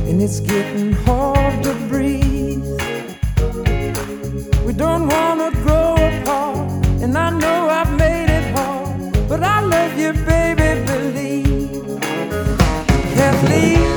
and it's getting hard to breathe. We don't wanna grow apart, and I know I've made it hard, but I love you, baby, believe. Kathleen.